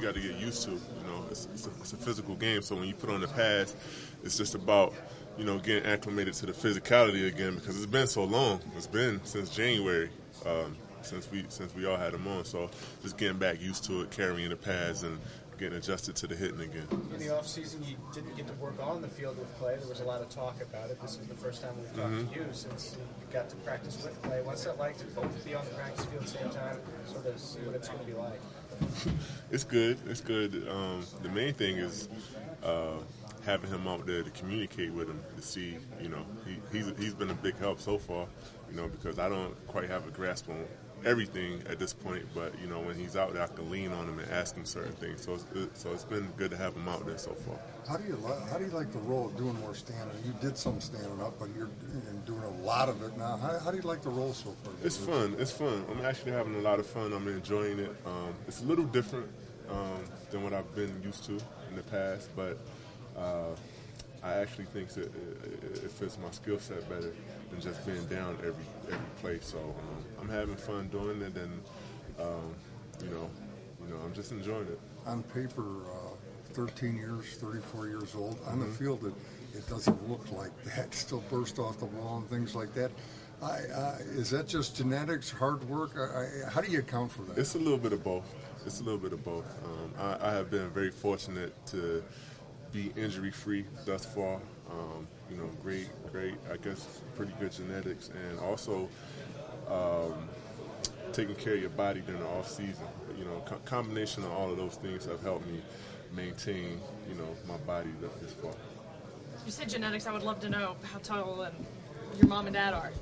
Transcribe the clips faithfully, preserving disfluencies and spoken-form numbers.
got to get used to. You know, it's, it's, a, it's a physical game, so when you put on the pads, it's just about, you know, getting acclimated to the physicality again because it's been so long. It's been since January, um, since we since we all had them on. So just getting back used to it, carrying the pads, and getting adjusted to the hitting again. In the off season, you didn't get to work on the field with Clay. There was a lot of talk about it. This is the first time we've talked mm-hmm. to you since you got to practice with Clay. What's it like to both be on the practice field at the same time, sort of see what it's going to be like? It's good. It's good. Um, the main thing is uh, having him out there to communicate with him, to see, you know, he, he's he's been a big help so far, you know, because I don't quite have a grasp on everything at this point, but you know, when he's out there, I can lean on him and ask him certain things. So, it's, it, so it's been good to have him out there so far. How do you li- how do you like the role of doing more standing? You did some standing up, but you're and doing a lot of it now. How, how do you like the role so far? It's fun. It's fun. I'm actually having a lot of fun. I'm enjoying it. Um, it's a little different um, than what I've been used to in the past, but uh, I actually think that it, it fits my skill set better than just being down every every play. So um, I'm having fun doing it, and um, you know, you know, I'm just enjoying it. On paper, uh, thirteen years, thirty-four years old. Mm-hmm. On the field, it, it doesn't look like that. Still burst off the wall and things like that. I, uh, is that just genetics, hard work? I, I, how do you account for that? It's a little bit of both. It's a little bit of both. Um, I, I have been very fortunate to be injury-free thus far. Um, you know, great, great, I guess, pretty good genetics, and also um, taking care of your body during the off-season. You know, co- combination of all of those things have helped me maintain, you know, my body this far. You said genetics. I would love to know how tall and your mom and dad are.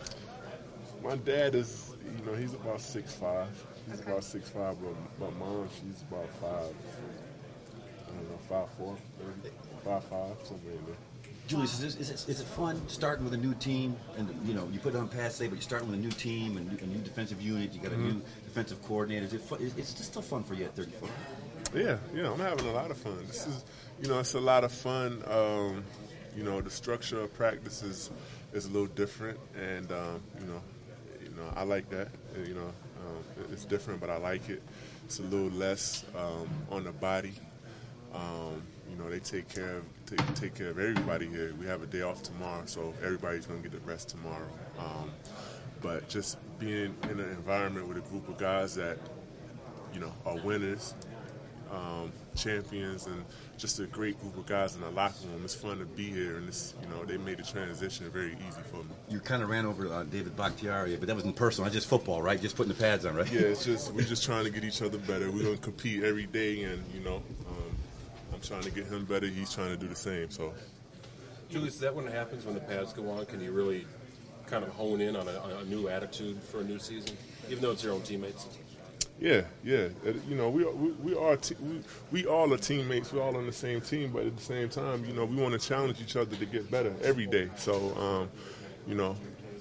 My dad is, you know, he's about six five. He's Okay. about six five, but my mom, she's about five. I don't know, five four, maybe five five, somewhere in there. Julius, is, this, is, it, is it fun starting with a new team? And, you know, you put it on pass today, but you're starting with a new team and a new defensive unit. You got a mm-hmm. new defensive coordinator. Is it fun? Is, it's just still fun for you at thirty-four. Yeah, yeah, I'm having a lot of fun. This is, you know, it's a lot of fun. Um, you know, the structure of practice is, is a little different, and um, you know, you know, I like that. You know, um, it's different, but I like it. It's a little less um, on the body. Um, you know, they take care of take, take care of everybody here. We have a day off tomorrow, so everybody's going to get the rest tomorrow. Um, but just being in an environment with a group of guys that, you know, are winners, um, champions, and just a great group of guys in the locker room. It's fun to be here, and it's, you know, they made the transition very easy for me. You kind of ran over uh, David Bakhtiari, but that wasn't personal. That's just football, right? Just putting the pads on, right? Yeah, it's just we're just trying to get each other better. We're going to compete every day, and, you know, um, I'm trying to get him better. He's trying to do the same. So, Julius, is that when it happens, when the pads go on? Can you really kind of hone in on a, on a new attitude for a new season, even though it's your own teammates? Yeah, yeah. You know, we we, we are te- we, we all are teammates. We're all on the same team, but at the same time, you know, we want to challenge each other to get better every day. So, um, you know,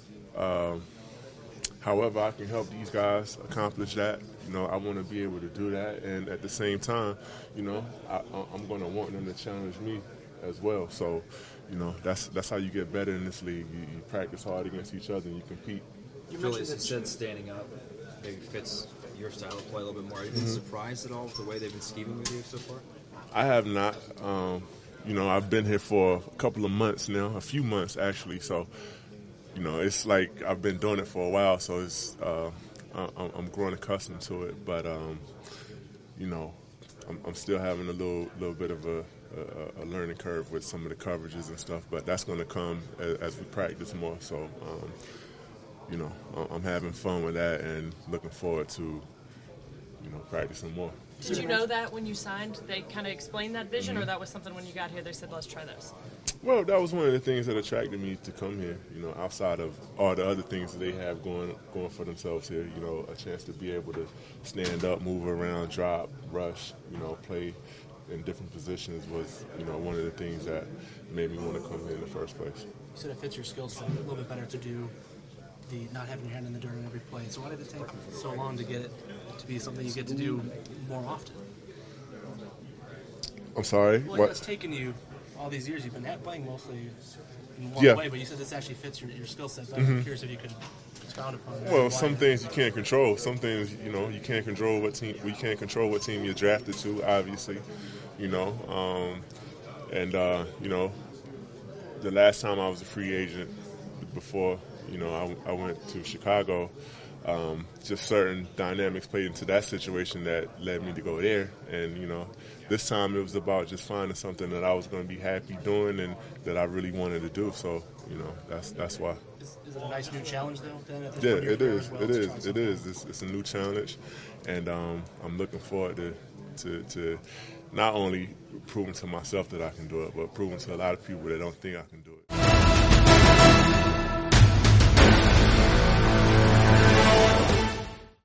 um, however I can help these guys accomplish that, you know, I want to be able to do that. And at the same time, you know, I, I'm going to want them to challenge me as well. So, you know, that's that's how you get better in this league. You, you practice hard against each other and you compete. You Julius, you said standing up maybe fits your style of play a little bit more. Have you been mm-hmm. surprised at all with the way they've been scheming with you so far? I have not. Um, you know, I've been here for a couple of months now, a few months actually. So, you know, it's like I've been doing it for a while, so it's uh, I'm growing accustomed to it. But, um, you know, I'm, I'm still having a little little bit of a, a, a learning curve with some of the coverages and stuff. But that's going to come as, as we practice more. So, um, you know, I'm having fun with that and looking forward to, you know, practicing more. Did you know that when you signed, they kind of explained that vision, mm-hmm. or that was something when you got here they said, let's try this? Well, that was one of the things that attracted me to come here, you know, outside of all the other things that they have going going for themselves here, you know, a chance to be able to stand up, move around, drop, rush, you know, play in different positions was, you know, one of the things that made me want to come here in the first place. You said it fits your skill set a little bit better to do the not having your hand in the dirt in every play. So why did it take so long to get it to be something you get to do more often? I'm sorry? Well, what? It's taken you all these years. You've been playing mostly in one yeah. way, but you said this actually fits your, your skill set better. Mm-hmm. I'm curious if you could frowned upon? Well, Why? some things you can't control. Some things, you know, you can't control what team. You can't control what team you're drafted to. Obviously, you know, um, and uh, you know, the last time I was a free agent, before you know I, I went to Chicago, um, just certain dynamics played into that situation that led me to go there. And you know, this time it was about just finding something that I was going to be happy doing and that I really wanted to do. So you know, that's that's why. Is, is it a nice new challenge though? Then at this Yeah, point in your it career is. as well, It to try is. It something? is. It's, it's a new challenge, and um, I'm looking forward to, to to not only proving to myself that I can do it, but proving to a lot of people that don't think I can do it.